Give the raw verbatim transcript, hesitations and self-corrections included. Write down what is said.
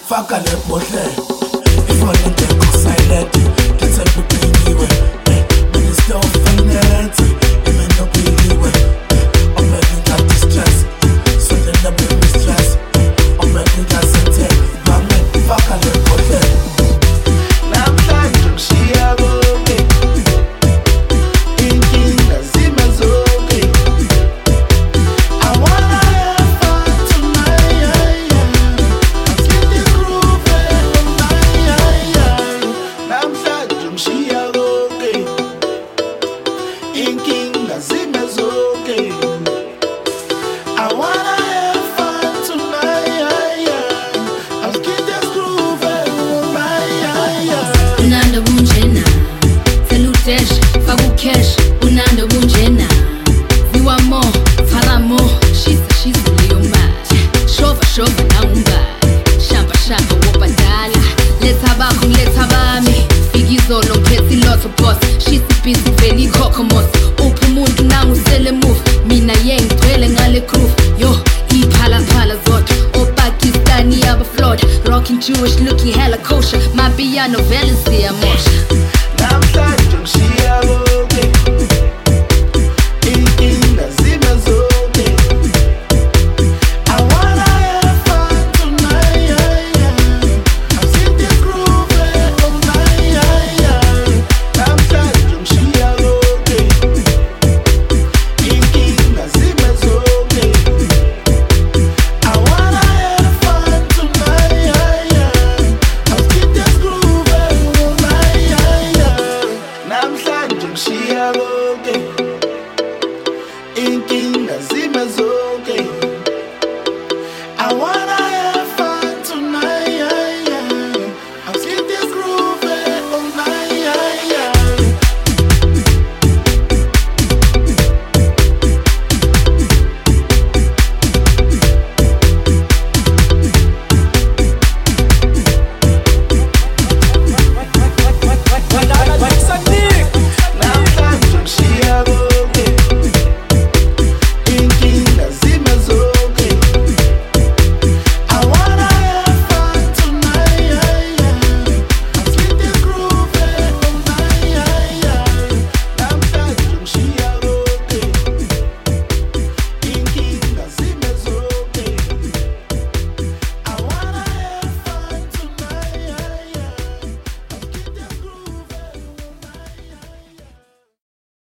faka le bhodle ifona ngekho silent ngithemba uphiliwe minister of finance imena uphiliwe I'm making that distress so then I'm in stress I'm making that sentence bame faka le bhodle namhlanje ngishiya konke inkinga zima zonke I wanna have fun tonight let's get this groove namhlanje ngishiya konke inkinga zima zonke I wanna have fun tonight let's get this groove Unanda bunjena Salutesh fagu cash Unanda bunjena We want more Fala more Shisa shisa leo mad Shova shova na umba Shamba shamba wopandala Let's abaku let's abami Figizolo mpesi lots of boss Shisi pisi veli kokomos Upumuntu nangu sele move Mina yeng twele ngale groove Yo iphala phala zot O Pakistani aba flood Rockin' Jewish looking hella kosher My piano vele siya mosha namhlanje ngishiya konke